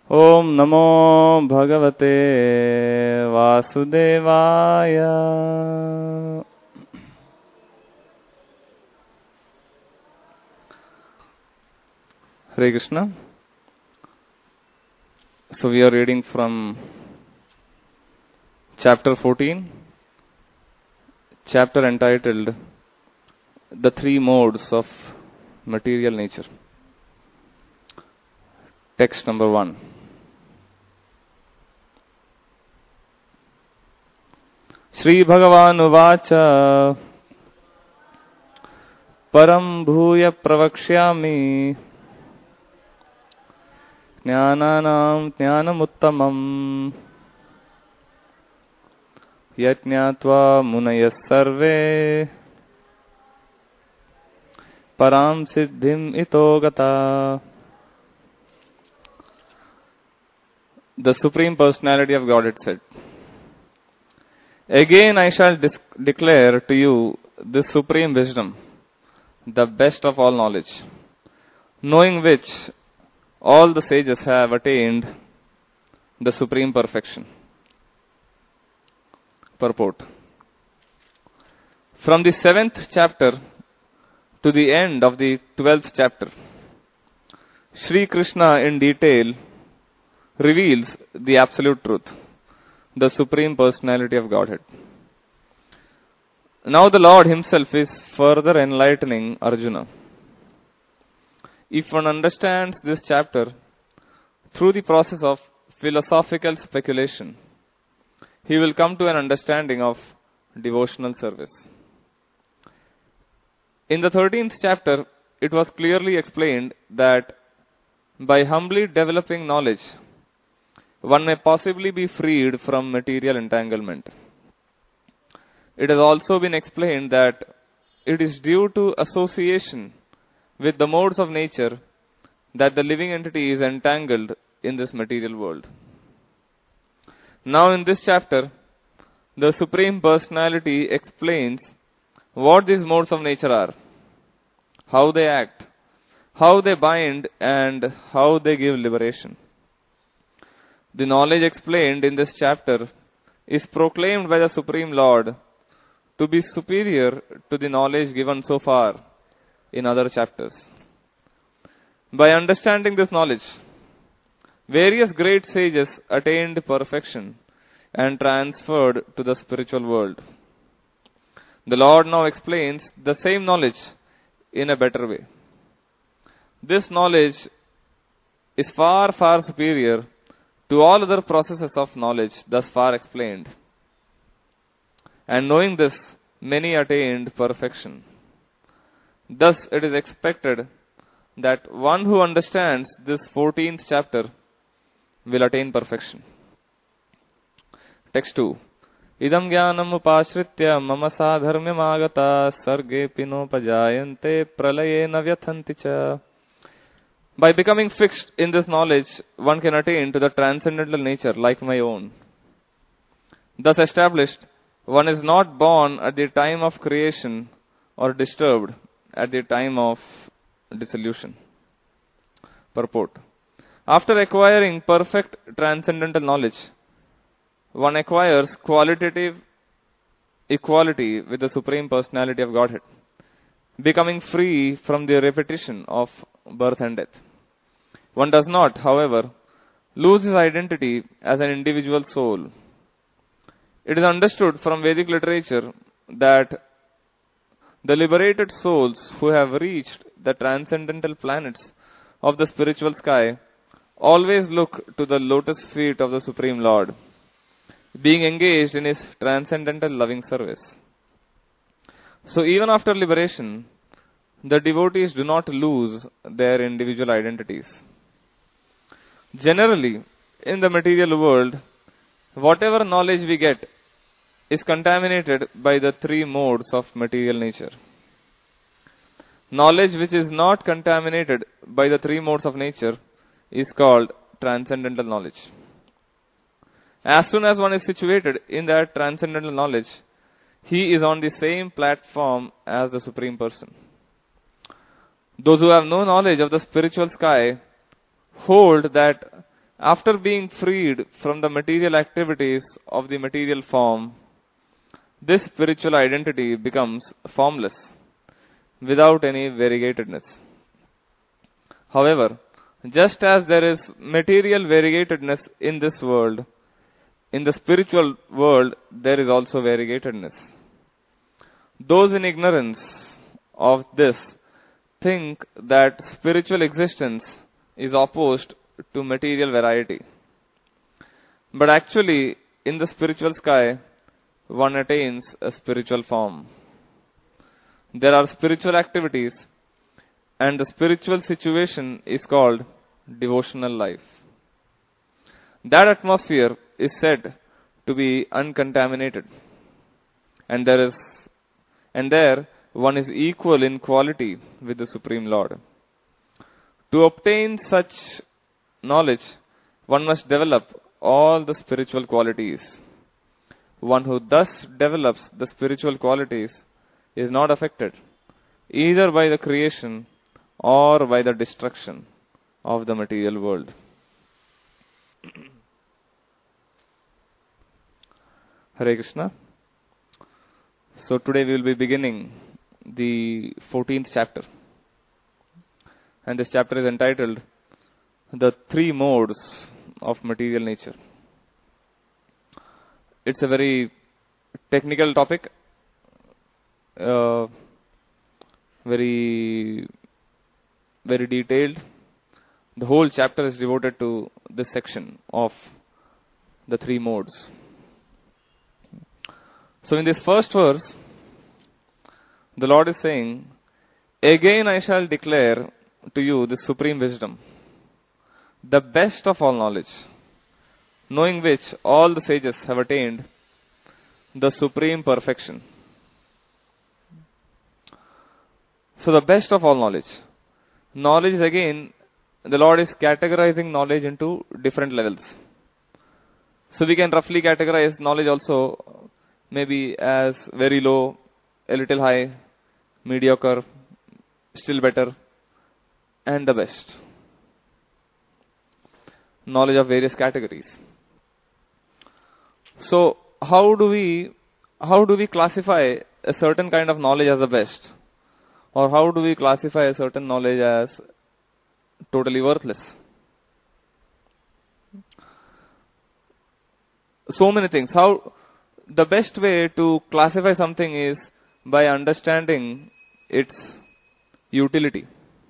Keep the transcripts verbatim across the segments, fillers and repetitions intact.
Om Namo Bhagavate Vasudevaya. Hare Krishna. So we are reading from chapter fourteen, chapter entitled The Three Modes of Material Nature. Text number one. Shri Bhagavan Uvacha Param Bhuya Pravakshyami Jnananam Jnanamuttamam Yajñatva Munayas Sarve Param Siddhim Itogata. The Supreme Personality of Godhead said, Again I shall dis- declare to you this supreme wisdom, the best of all knowledge, knowing which all the sages have attained the supreme perfection. Purport. From the seventh chapter to the end of the twelfth chapter, Sri Krishna in detail reveals the absolute truth, the Supreme Personality of Godhead. Now the Lord himself is further enlightening Arjuna. If one understands this chapter through the process of philosophical speculation, he will come to an understanding of devotional service. In the thirteenth chapter, it was clearly explained that by humbly developing knowledge, one may possibly be freed from material entanglement. It has also been explained that it is due to association with the modes of nature that the living entity is entangled in this material world. Now in this chapter, the Supreme Personality explains what these modes of nature are, how they act, how they bind, and how they give liberation. The knowledge explained in this chapter is proclaimed by the Supreme Lord to be superior to the knowledge given so far in other chapters. By understanding this knowledge, various great sages attained perfection and transferred to the spiritual world. The Lord now explains the same knowledge in a better way. This knowledge is far, far superior to all other processes of knowledge thus far explained. And knowing this, many attained perfection. Thus, it is expected that one who understands this fourteenth chapter will attain perfection. Text two. Idam jnanam upashritya mama sadharmyam agata sarge pinopajayante pralaye navyathanti cha. By becoming fixed in this knowledge, one can attain to the transcendental nature like my own. Thus established, one is not born at the time of creation or disturbed at the time of dissolution. Purport. After acquiring perfect transcendental knowledge, one acquires qualitative equality with the Supreme Personality of Godhead, becoming free from the repetition of birth and death. One does not, however, lose his identity as an individual soul. It is understood from Vedic literature that the liberated souls who have reached the transcendental planets of the spiritual sky always look to the lotus feet of the Supreme Lord, being engaged in his transcendental loving service. So even after liberation, the devotees do not lose their individual identities. Generally, in the material world, whatever knowledge we get is contaminated by the three modes of material nature. Knowledge which is not contaminated by the three modes of nature is called transcendental knowledge. As soon as one is situated in that transcendental knowledge, he is on the same platform as the Supreme Person. Those who have no knowledge of the spiritual sky hold that After being freed from the material activities of the material form, this spiritual identity becomes formless, without any variegatedness. However, just as there is material variegatedness in this world, in the spiritual world there is also variegatedness. Those in ignorance of this think that spiritual existence is opposed to material variety. But actually, in the spiritual sky, one attains a spiritual form. There are spiritual activities, and the spiritual situation is called devotional life. That atmosphere is said to be uncontaminated, and there is, and there one is equal in quality with the Supreme Lord. To obtain such knowledge, one must develop all the spiritual qualities. One who thus develops the spiritual qualities is not affected either by the creation or by the destruction of the material world. Hare Krishna. So today we will be beginning the fourteenth chapter. And this chapter is entitled The Three Modes of Material Nature. It's a very technical topic, uh, very, very detailed. The whole chapter is devoted to this section of the three modes. So in this first verse, the Lord is saying, "Again I shall declare to you the supreme wisdom, the best of all knowledge, knowing which all the sages have attained the supreme perfection." So the best of all knowledge. Knowledge is again, the Lord is categorizing knowledge into different levels. So we can roughly categorize knowledge also maybe as very low, a little high, mediocre, still better, and the best. Knowledge of various categories. So how do we how do we classify a certain kind of knowledge as the best? Or how do we classify a certain knowledge as totally worthless? So many things. How the best way to classify something is by understanding its utility.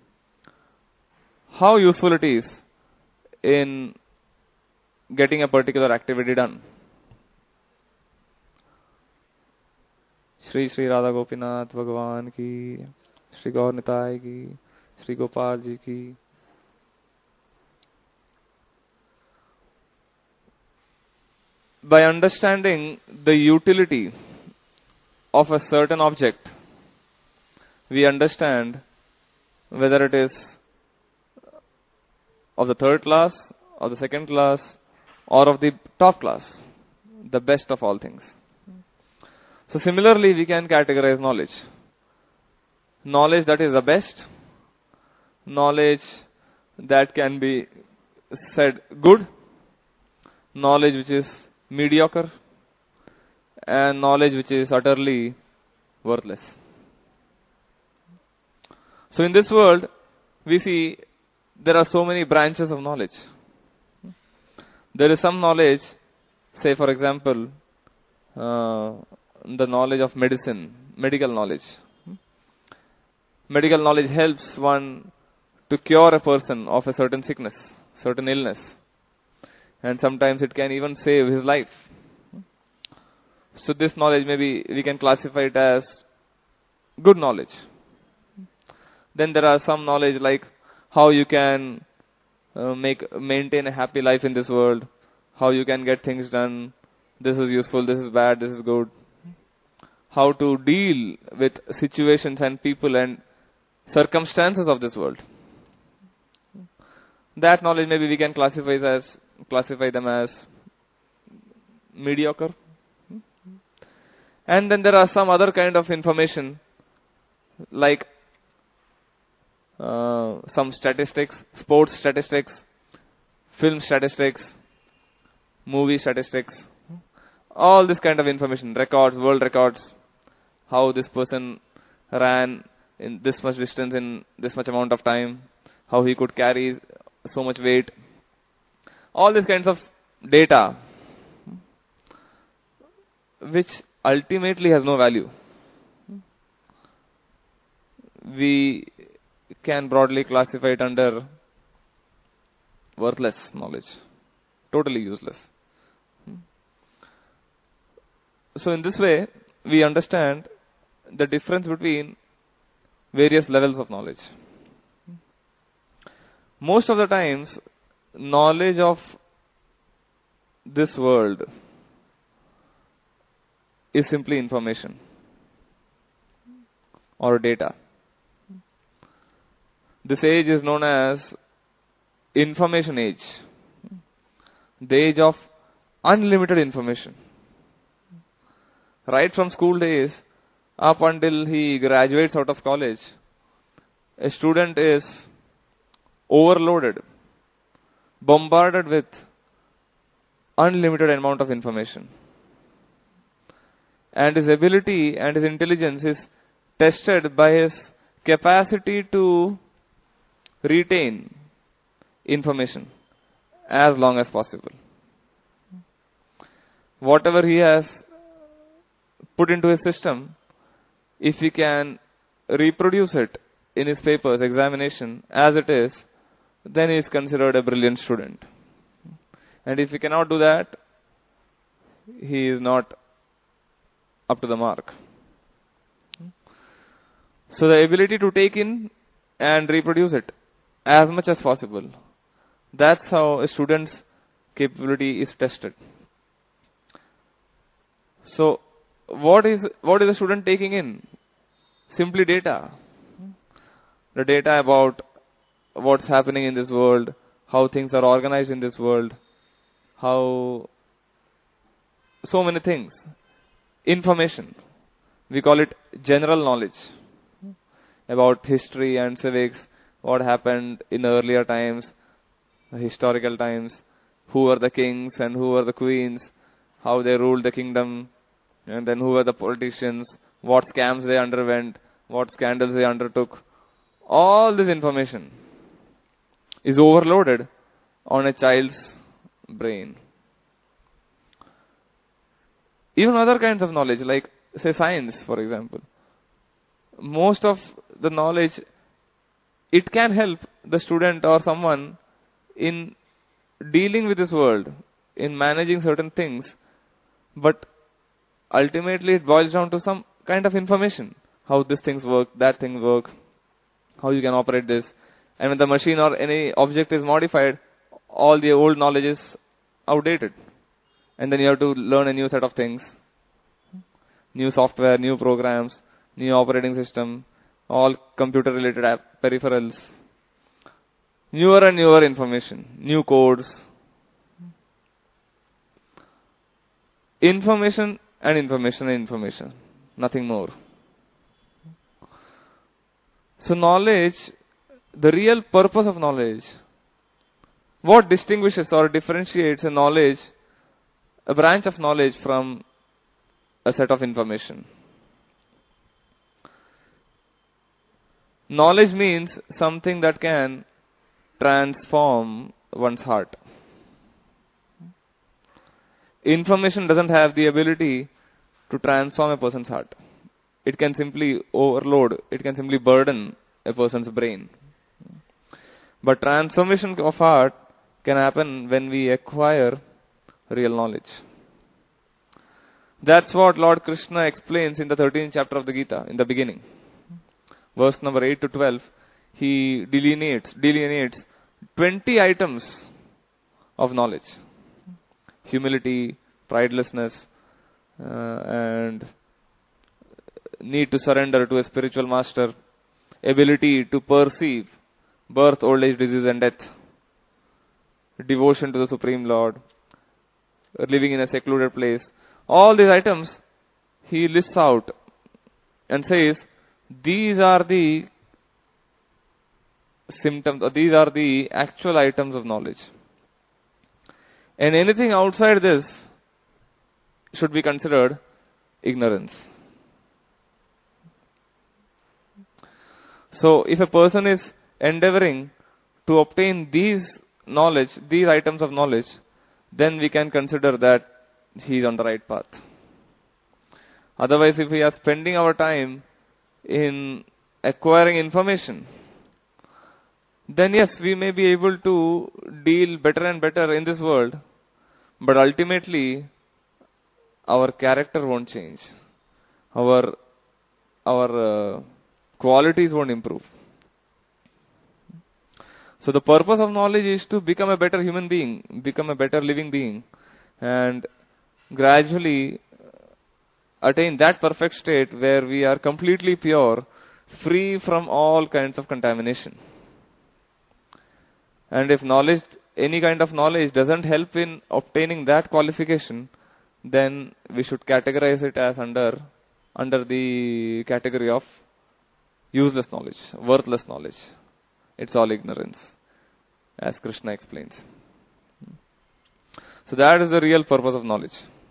How useful it is in getting a particular activity done. Shri Shri Radha Gopinath Bhagavan ki, Shri Gaur Nitai ki, Shri Gopal ji ki. By understanding the utility of a certain object, we understand whether it is of the third class, or the second class, or of the top class, the best of all things. So similarly, we can categorize knowledge. Knowledge that is the best, knowledge that can be said good, knowledge which is mediocre, and knowledge which is utterly worthless. So in this world, we see there are so many branches of knowledge. There is some knowledge, say for example, uh, the knowledge of medicine, medical knowledge. Medical knowledge helps one to cure a person of a certain sickness, certain illness. And sometimes it can even save his life. So this knowledge, maybe we can classify it as good knowledge. Then there are some knowledge like how you can uh, make maintain a happy life in this world, how you can get things done, this is useful, this is bad, this is good. How to deal with situations and people and circumstances of this world. That knowledge maybe we can classify as classify them as mediocre. And then there are some other kind of information like uh, some statistics, sports statistics, film statistics, movie statistics, all this kind of information, records, world records, how this person ran in this much distance in this much amount of time, how he could carry so much weight, all these kinds of data, which ultimately has no value. We can broadly classify it under worthless knowledge, totally useless. So in this way, we understand the difference between various levels of knowledge. Most of the times, knowledge of this world is simply information or data. This age is known as information age, the age of unlimited information. Right from school days up until he graduates out of college, a student is overloaded, bombarded with unlimited amount of information. And his ability and his intelligence is tested by his capacity to retain information as long as possible. Whatever he has put into his system, if he can reproduce it in his papers, examination, as it is, then he is considered a brilliant student. And if he cannot do that, he is not up to the mark. So the ability to take in and reproduce it as much as possible, that's how a student's capability is tested. So what is what is the student taking in? Simply data. The data about what's happening in this world, how things are organized in this world, how so many things. Information. We call it general knowledge about history and civics, what happened in earlier times, historical times, who were the kings and who were the queens, how they ruled the kingdom, and then who were the politicians, what scams they underwent, what scandals they undertook. All this information is overloaded on a child's brain. Even other kinds of knowledge, like say science, for example. Most of the knowledge, it can help the student or someone in dealing with this world, in managing certain things, but ultimately it boils down to some kind of information. How these things work, that thing work, how you can operate this. And when the machine or any object is modified, all the old knowledge is outdated. And then you have to learn a new set of things. New software, new programs, new operating system, all computer related app, peripherals. Newer and newer information, new codes. Information and information and information. Nothing more. So knowledge, the real purpose of knowledge, what distinguishes or differentiates a knowledge, a branch of knowledge from a set of information. Knowledge means something that can transform one's heart. Information doesn't have the ability to transform a person's heart. It can simply overload, it can simply burden a person's brain. But transformation of heart can happen when we acquire real knowledge. That's what Lord Krishna explains in the thirteenth chapter of the Gita, in the beginning. Verse number eight to twelve, he delineates, delineates twenty items of knowledge. Humility, pridelessness, uh, and need to surrender to a spiritual master, ability to perceive birth, old age, disease and death, devotion to the Supreme Lord, living in a secluded place. All these items he lists out and says, these are the symptoms, or these are the actual items of knowledge. And anything outside this should be considered ignorance. So if a person is endeavoring to obtain these knowledge, these items of knowledge, then we can consider that he is on the right path. Otherwise, if we are spending our time in acquiring information, then yes, we may be able to deal better and better in this world, but ultimately, our character won't change. Our, our uh, qualities won't improve. So the purpose of knowledge is to become a better human being, become a better living being, and gradually attain that perfect state where we are completely pure, free from all kinds of contamination. And if knowledge, any kind of knowledge doesn't help in obtaining that qualification, then we should categorize it as under, under the category of useless knowledge, worthless knowledge. It's all ignorance, as Krishna explains. So that is the real purpose of knowledge.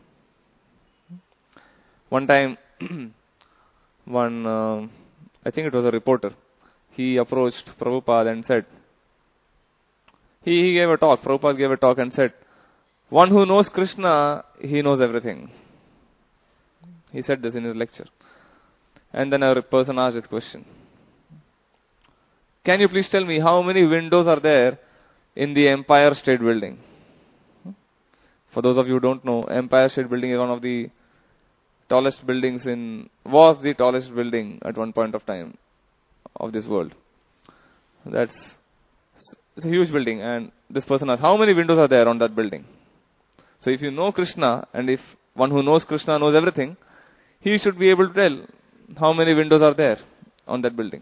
One time, one, uh, I think it was a reporter, he approached Prabhupada and said, he, he gave a talk, Prabhupada gave a talk and said, one who knows Krishna, he knows everything. He said this in his lecture. And then a person asked this question. Can you please tell me how many windows are there in the Empire State Building? For those of you who don't know, Empire State Building is one of the tallest buildings in, was the tallest building at one point of time of this world. That's, it's a huge building, and this person asked, how many windows are there on that building? So if you know Krishna, and if one who knows Krishna knows everything, he should be able to tell how many windows are there on that building.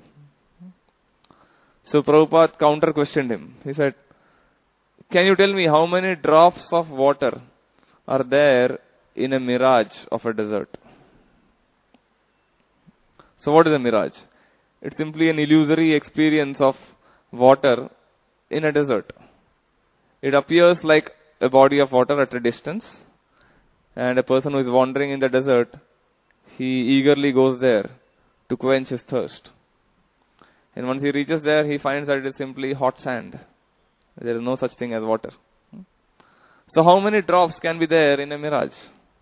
So Prabhupada counter questioned him. He said, can you tell me how many drops of water are there in a mirage of a desert? So what is a mirage? It's simply an illusory experience of water in a desert. It appears like a body of water at a distance, and a person who is wandering in the desert, he eagerly goes there to quench his thirst. And once he reaches there, he finds that it is simply hot sand. There is no such thing as water. So how many drops can be there in a mirage?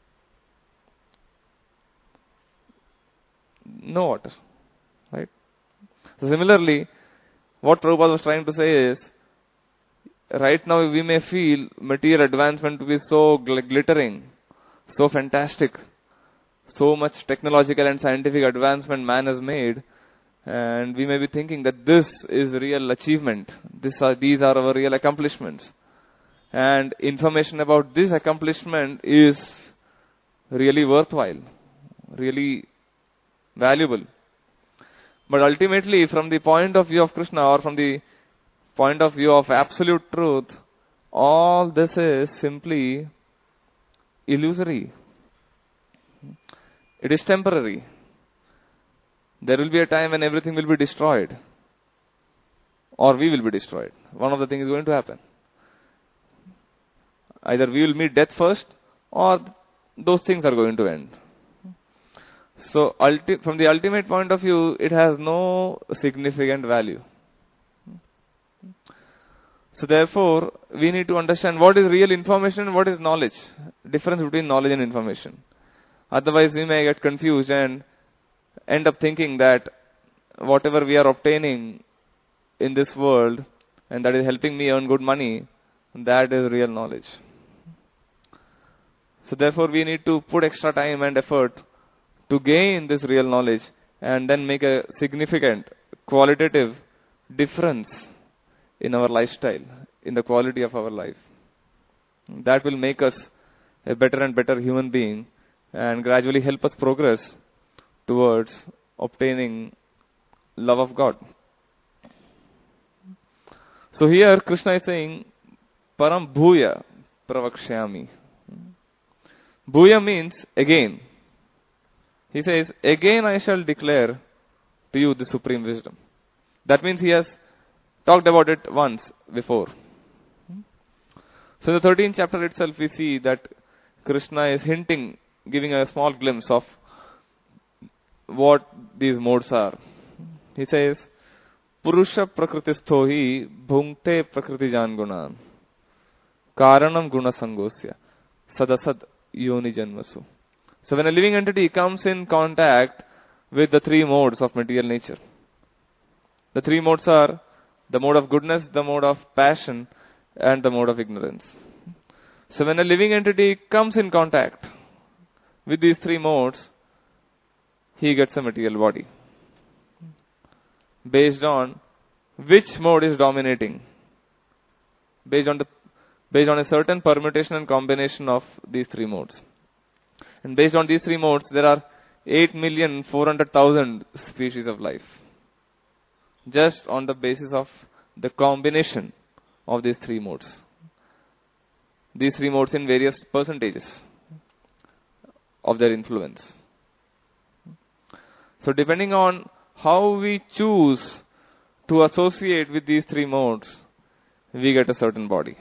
No water, right? So similarly, what Prabhupada was trying to say is, right now we may feel material advancement to be so gl- glittering, so fantastic, so much technological and scientific advancement man has made, and we may be thinking that this is real achievement, this are, these are our real accomplishments. And information about this accomplishment is really worthwhile, really valuable. But ultimately, from the point of view of Krishna, or from the point of view of absolute truth, all this is simply illusory. It is temporary. There will be a time when everything will be destroyed, or we will be destroyed. One of the things is going to happen. Either we will meet death first, or those things are going to end. So ulti- from the ultimate point of view, it has no significant value. So therefore, we need to understand what is real information and what is knowledge. Difference between knowledge and information. Otherwise, we may get confused and end up thinking that whatever we are obtaining in this world, and that is helping me earn good money, that is real knowledge. So therefore, we need to put extra time and effort to gain this real knowledge and then make a significant qualitative difference in our lifestyle, in the quality of our life. That will make us a better and better human being and gradually help us progress towards obtaining love of God. So here Krishna is saying, Param Bhuya Pravakshyami. Bhuya means again. He says, again I shall declare to you the supreme wisdom. That means he has talked about it once before. So in the thirteenth chapter itself, we see that Krishna is hinting, giving a small glimpse of what these modes are. He says, Purusha prakritisto hi bhunkte prakritijan gunan karanam guna sangosya sadasad yoni janmasu. So when a living entity comes in contact with the three modes of material nature, the three modes are the mode of goodness, the mode of passion, and the mode of ignorance. So when a living entity comes in contact with these three modes, he gets a material body. Based on which mode is dominating. Based on the based on a certain permutation and combination of these three modes. And based on these three modes, there are eight million four hundred thousand species of life. Just on the basis of the combination of these three modes. These three modes in various percentages of their influence. So depending on how we choose to associate with these three modes, we get a certain body.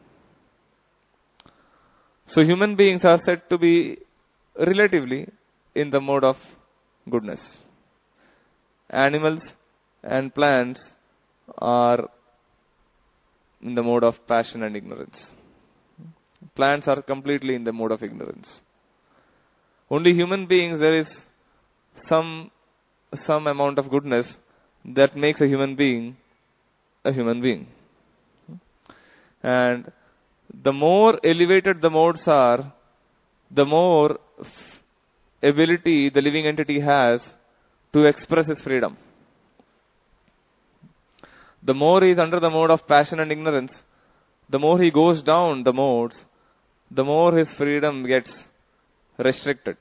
So human beings are said to be relatively in the mode of goodness. Animals and plants are in the mode of passion and ignorance. Plants are completely in the mode of ignorance. Only human beings, there is some some amount of goodness that makes a human being a human being. And the more elevated the modes are, the more ability the living entity has to express his freedom. The more he is under the mode of passion and ignorance, the more he goes down the modes, the more his freedom gets restricted.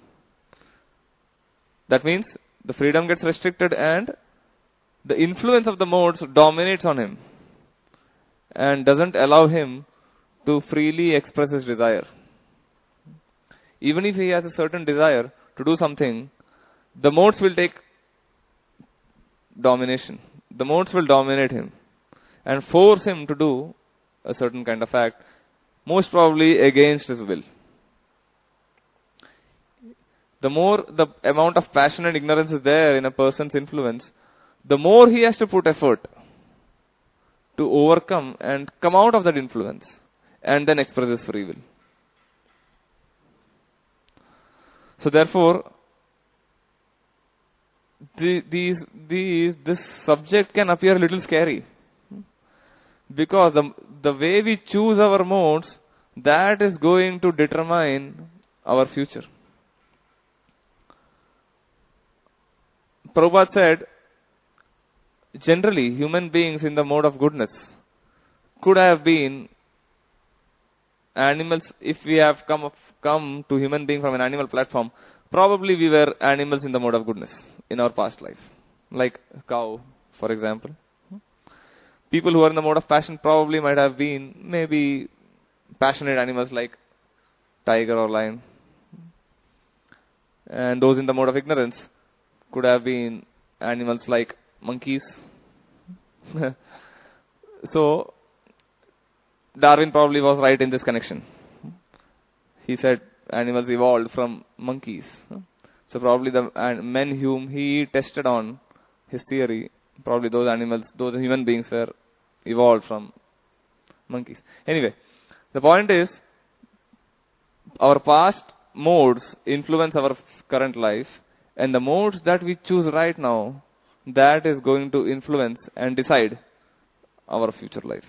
That means the freedom gets restricted and the influence of the modes dominates on him and doesn't allow him to freely express his desire. Even if he has a certain desire to do something, the modes will take domination. The modes will dominate him and force him to do a certain kind of act, most probably against his will. The more the amount of passion and ignorance is there in a person's influence, the more he has to put effort to overcome and come out of that influence and then express his free will. So therefore, the, these, these, this subject can appear a little scary. Because the, the way we choose our modes, that is going to determine our future. Prabhupada said, generally human beings in the mode of goodness could have been animals. If we have come of, come to human being from an animal platform, probably we were animals in the mode of goodness in our past life. Like cow, for example. People who are in the mode of passion probably might have been maybe passionate animals like tiger or lion. And those in the mode of ignorance could have been animals like monkeys. So, Darwin probably was right in this connection. He said animals evolved from monkeys. So probably the men whom he tested on his theory, probably those animals, those human beings were evolved from monkeys. Anyway, the point is, our past modes influence our current life, and the modes that we choose right now, that is going to influence and decide our future life.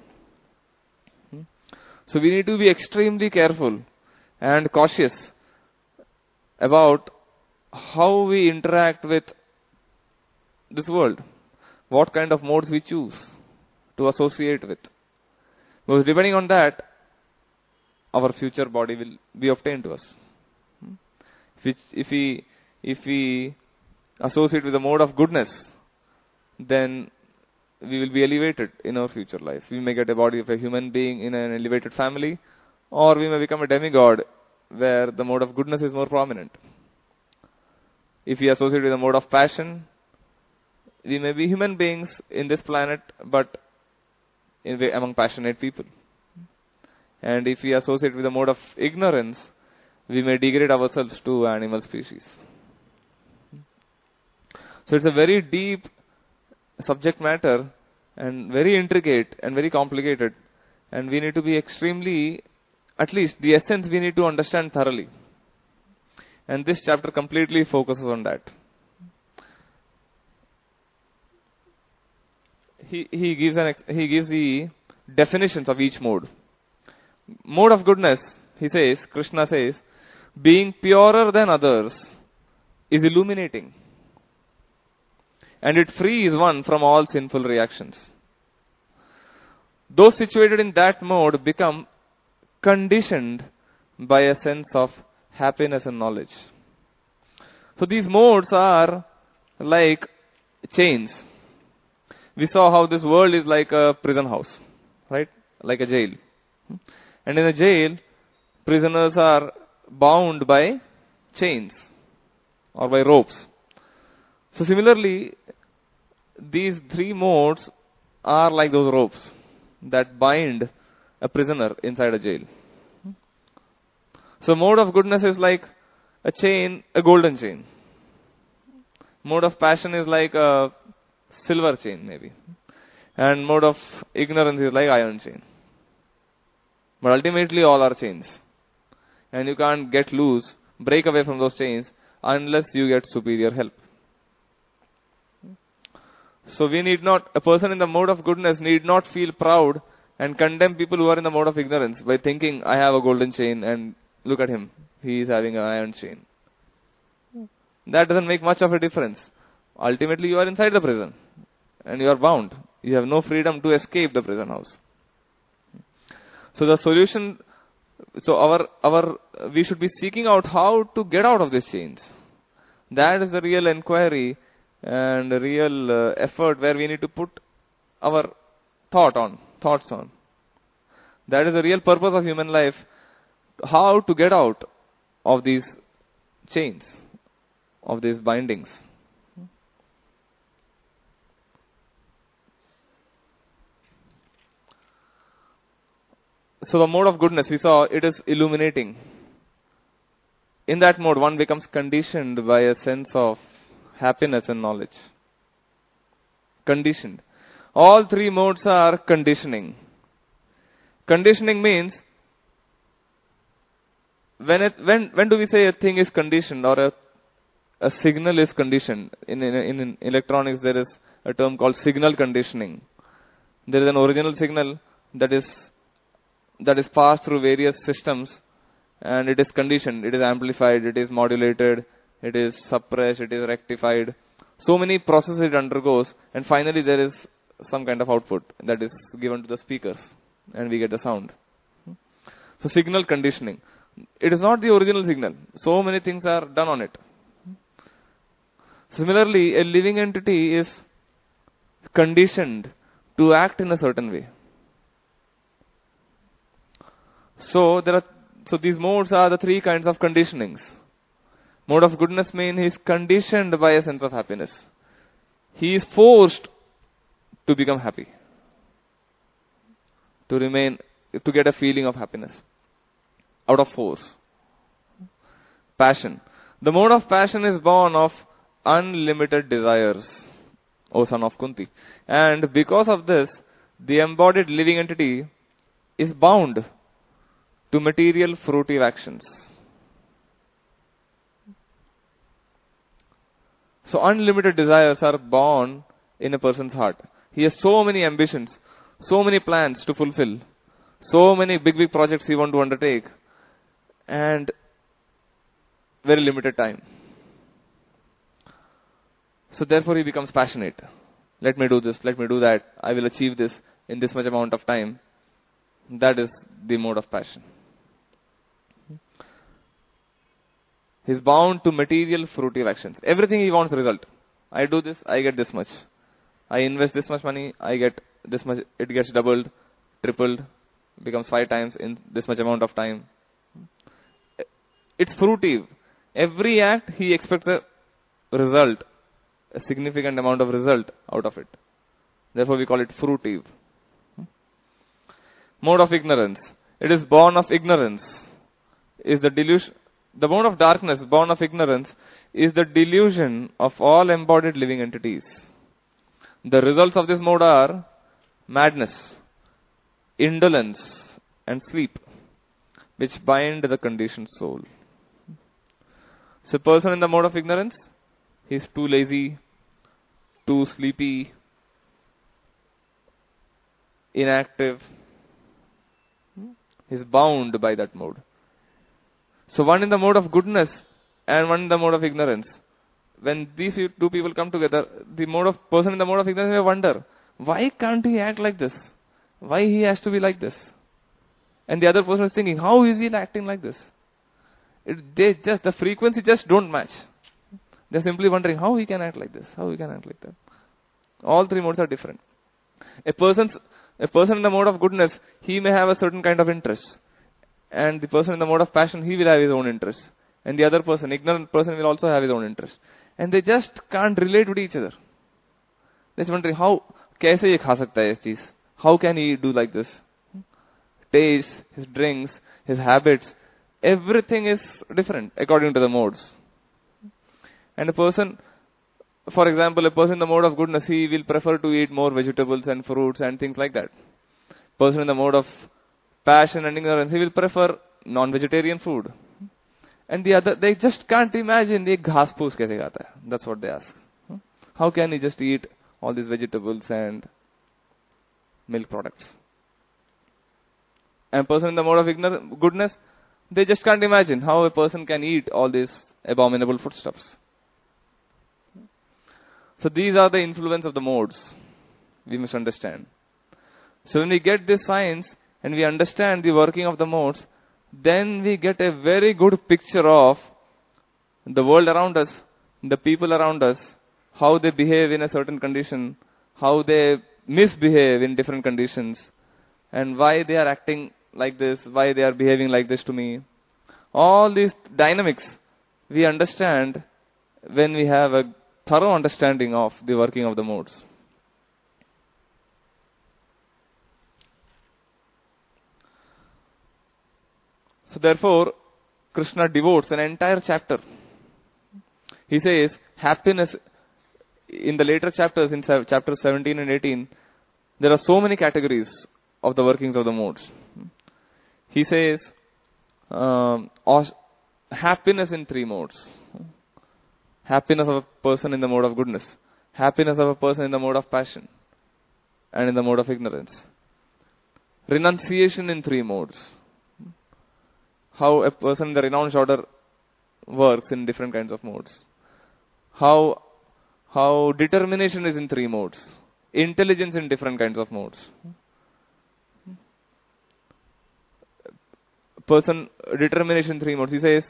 So we need to be extremely careful and cautious about how we interact with this world, what kind of modes we choose to associate with. Because depending on that, our future body will be obtained to us. If, if we if we associate with the mode of goodness, then we will be elevated in our future life. We may get a body of a human being in an elevated family, or we may become a demigod where the mode of goodness is more prominent. If we associate with the mode of passion, we may be human beings in this planet, but in, among passionate people. And if we associate with the mode of ignorance, we may degrade ourselves to animal species. So it's a very deep subject matter and very intricate and very complicated. And we need to be extremely, at least the essence we need to understand thoroughly. And this chapter completely focuses on that. He, he gives an he gives the definitions of each mode. Mode of goodness, he says, Krishna says, being purer than others is illuminating. And it frees one from all sinful reactions. Those situated in that mode become conditioned by a sense of happiness and knowledge. So these modes are like chains. We saw how this world is like a prison house, right? Like a jail. And in a jail, prisoners are bound by chains or by ropes. So similarly, these three modes are like those ropes that bind a prisoner inside a jail. So mode of goodness is like a chain, a golden chain. Mode of passion is like a silver chain maybe. And mode of ignorance is like iron chain. But ultimately all are chains. And you can't get loose, break away from those chains unless you get superior help. So we need not, a person in the mode of goodness need not feel proud and condemn people who are in the mode of ignorance by thinking, I have a golden chain and look at him, he is having an iron chain. That doesn't make much of a difference. Ultimately you are inside the prison and you are bound. You have no freedom to escape the prison house. So the solution, so our, our, we should be seeking out how to get out of these chains. That is the real inquiry and real uh, effort where we need to put our thought on, thoughts on. That is the real purpose of human life, how to get out of these chains, of these bindings. So the mode of goodness, we saw, it is illuminating. In that mode, one becomes conditioned by a sense of happiness and knowledge. Conditioned. All three modes are conditioning. Conditioning means, when it, when when do we say a thing is conditioned or a a signal is conditioned? In, in in electronics there is a term called signal conditioning. There is an original signal that is that is passed through various systems and it is conditioned, it is amplified, it is modulated, it is suppressed, it is rectified. So many processes it undergoes and finally there is some kind of output that is given to the speakers and we get the sound. So signal conditioning. It is not the original signal. So many things are done on it. Similarly, a living entity is conditioned to act in a certain way. So there are, so these modes are the three kinds of conditionings. Mode of goodness means he is conditioned by a sense of happiness. He is forced to become happy, to remain, to get a feeling of happiness out of force. Passion. The mode of passion is born of unlimited desires, O son of Kunti. And because of this, the embodied living entity is bound to material fruitive actions. So unlimited desires are born in a person's heart. He has so many ambitions, so many plans to fulfill, so many big, big projects he wants to undertake, and very limited time. So therefore he becomes passionate. Let me do this, let me do that. I will achieve this in this much amount of time. That is the mode of passion. He is bound to material fruitive actions. Everything he wants result. I do this, I get this much. I invest this much money, I get this much, it gets doubled, tripled, becomes five times in this much amount of time. It's fruitive. Every act he expects a result, a significant amount of result out of it. Therefore we call it fruitive. Mode of ignorance. it is born of ignorance, is the delusion, the mode of darkness born of ignorance is the delusion of all embodied living entities. The results of this mode are madness, indolence, and sleep, which bind the conditioned soul. So a person in the mode of ignorance, he is too lazy, too sleepy, inactive. He is bound by that mode. So one in the mode of goodness and one in the mode of ignorance. When these two people come together, the mode of person in the mode of ignorance may wonder, why can't he act like this? Why he has to be like this? And the other person is thinking, how is he acting like this? It, they just, the frequency just don't match. They're simply wondering how he can act like this, how he can act like that. All three modes are different. A person's, a person in the mode of goodness, he may have a certain kind of interest. And the person in the mode of passion, he will have his own interest. And the other person, ignorant person, will also have his own interest. And they just can't relate with each other. They're wondering, how, kaise ye kha sakta hai is cheez? How can he do like this? Taste, his drinks, his habits, everything is different according to the modes. And a person, for example, a person in the mode of goodness, he will prefer to eat more vegetables and fruits and things like that. Person in the mode of passion and ignorance, he will prefer non-vegetarian food. And the other, they just can't imagine, ye ghas poos kaise khata hai? That's what they ask. How can he just eat all these vegetables and milk products? And a person in the mode of ignorance, goodness, they just can't imagine how a person can eat all these abominable foodstuffs. So these are the influence of the modes. We must understand. So when we get this science and we understand the working of the modes, then we get a very good picture of the world around us, the people around us, how they behave in a certain condition, how they misbehave in different conditions, and why they are acting like this, why they are behaving like this to me. All these dynamics we understand when we have a thorough understanding of the working of the modes. So therefore, Krishna devotes an entire chapter. He says, happiness, in the later chapters, in chapters seventeen and eighteen, there are so many categories of the workings of the modes. He says, um, happiness in three modes. Happiness of a person in the mode of goodness. Happiness of a person in the mode of passion. And in the mode of ignorance. Renunciation in three modes. How a person in the renounced order works in different kinds of modes. How, how determination is in three modes. Intelligence in different kinds of modes. Person, determination three modes. He says,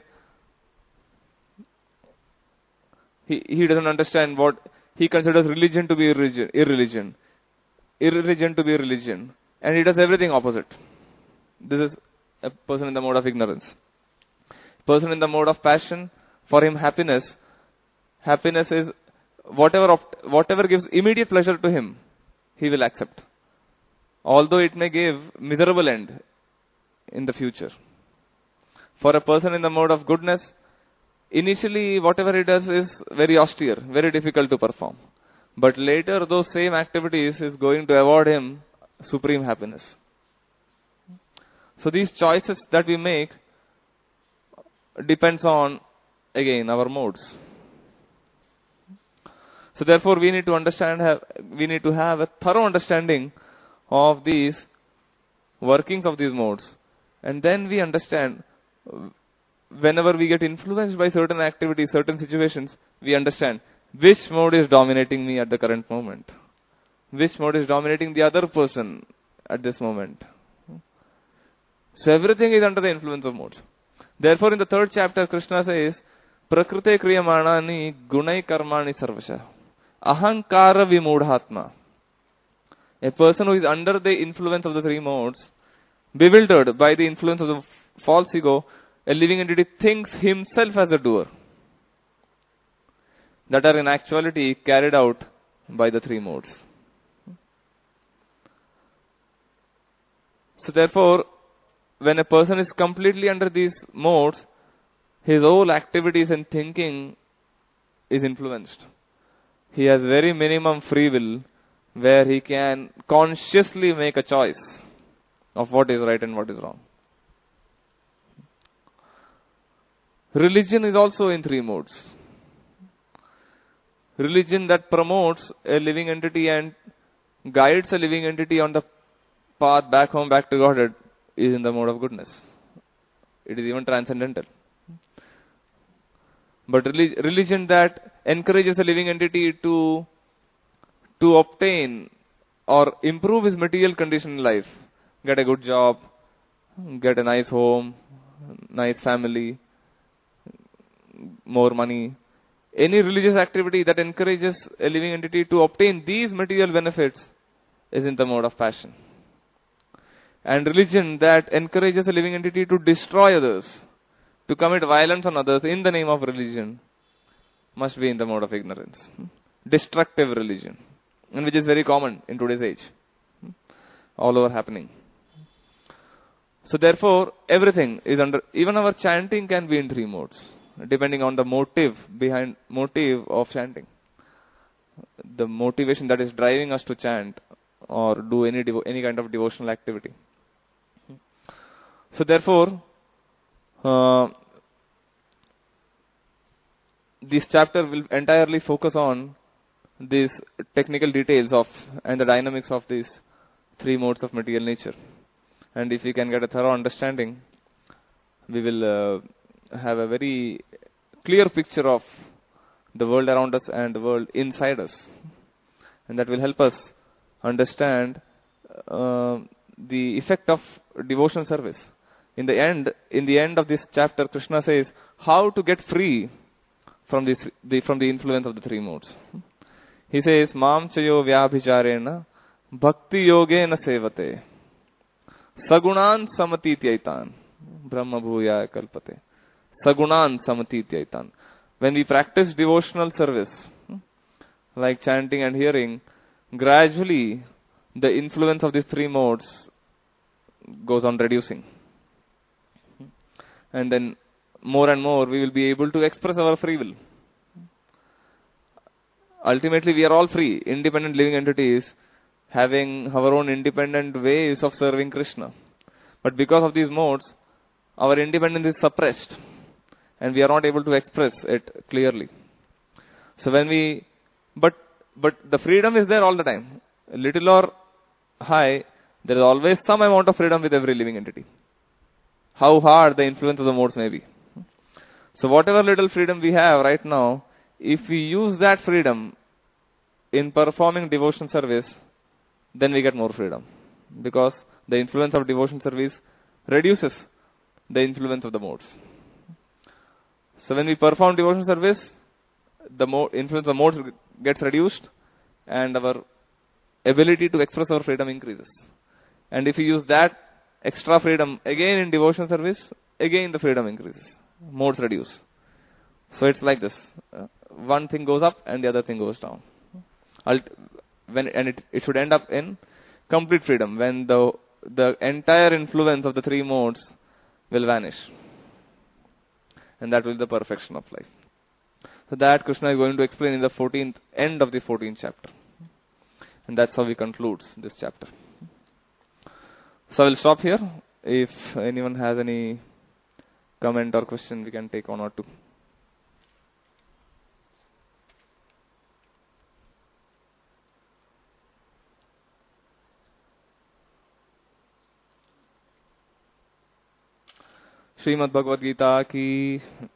he, he doesn't understand what, he considers religion to be irreligion, irreligion, irreligion to be religion. And he does everything opposite. This is a person in the mode of ignorance. Person in the mode of passion, for him happiness, happiness is whatever, whatever gives immediate pleasure to him, he will accept. Although it may give miserable end in the future. For a person in the mode of goodness, initially whatever he does is very austere, very difficult to perform. But later those same activities is going to award him supreme happiness. So these choices that we make depends on, again, our modes. So therefore we need to understand, have, we need to have a thorough understanding of these workings of these modes. And then we understand, whenever we get influenced by certain activities, certain situations, we understand which mode is dominating me at the current moment. Which mode is dominating the other person at this moment. So everything is under the influence of modes. Therefore in the third chapter, Krishna says, Prakrite kriyamanani gunai karmani sarvasha. Ahankara vimudhatma. A person who is under the influence of the three modes, bewildered by the influence of the false ego, a living entity thinks himself as a doer. That are in actuality carried out by the three modes. So therefore, when a person is completely under these modes, his whole activities and thinking is influenced. He has very minimum free will where he can consciously make a choice of what is right and what is wrong. Religion is also in three modes. Religion that promotes a living entity and guides a living entity on the path back home, back to Godhead, is in the mode of goodness. It is even transcendental. But religion that encourages a living entity to, to obtain or improve his material condition in life, get a good job, get a nice home, nice family, more money. Any religious activity that encourages a living entity to obtain these material benefits is in the mode of passion. And religion that encourages a living entity to destroy others, to commit violence on others in the name of religion, must be in the mode of ignorance. Destructive religion, and which is very common in today's age, all over happening. So therefore, everything is under, even our chanting can be in three modes, depending on the motive behind, motive of chanting. The motivation that is driving us to chant or do any devo, any kind of devotional activity. So therefore, uh, this chapter will entirely focus on these technical details of and the dynamics of these three modes of material nature. And if we can get a thorough understanding, we will uh, have a very clear picture of the world around us and the world inside us. And that will help us understand uh, the effect of devotional service. In the end, in the end of this chapter, Krishna says how to get free from this, the, from the influence of the three modes. He says, Mam chayo vyabhicharena bhakti yogena sevate sagunan samatityaitan brahma bhuya kalpate. Sagunan samatityaitan. When we practice devotional service, like chanting and hearing, gradually the influence of these three modes goes on reducing. And then more and more we will be able to express our free will. Ultimately, we are all free, independent living entities, having our own independent ways of serving Krishna. But because of these modes, our independence is suppressed, and we are not able to express it clearly. So when we, but but the freedom is there all the time. Little or high, there is always some amount of freedom with every living entity, how hard the influence of the modes may be. So whatever little freedom we have right now, if we use that freedom in performing devotion service, then we get more freedom. Because the influence of devotion service reduces the influence of the modes. So when we perform devotion service, the mo- influence of modes gets reduced and our ability to express our freedom increases. And if we use that extra freedom again in devotion service, again the freedom increases. Modes reduce. So it's like this. Uh, one thing goes up and the other thing goes down. Ult- when and it, it should end up in complete freedom when the the entire influence of the three modes will vanish. And that will be the perfection of life. So that Krishna is going to explain in the fourteenth end of the fourteenth chapter. And that's how he concludes this chapter. So I will stop here. If anyone has any comment or question, we can take one or two. Shrimad Bhagavad Gita की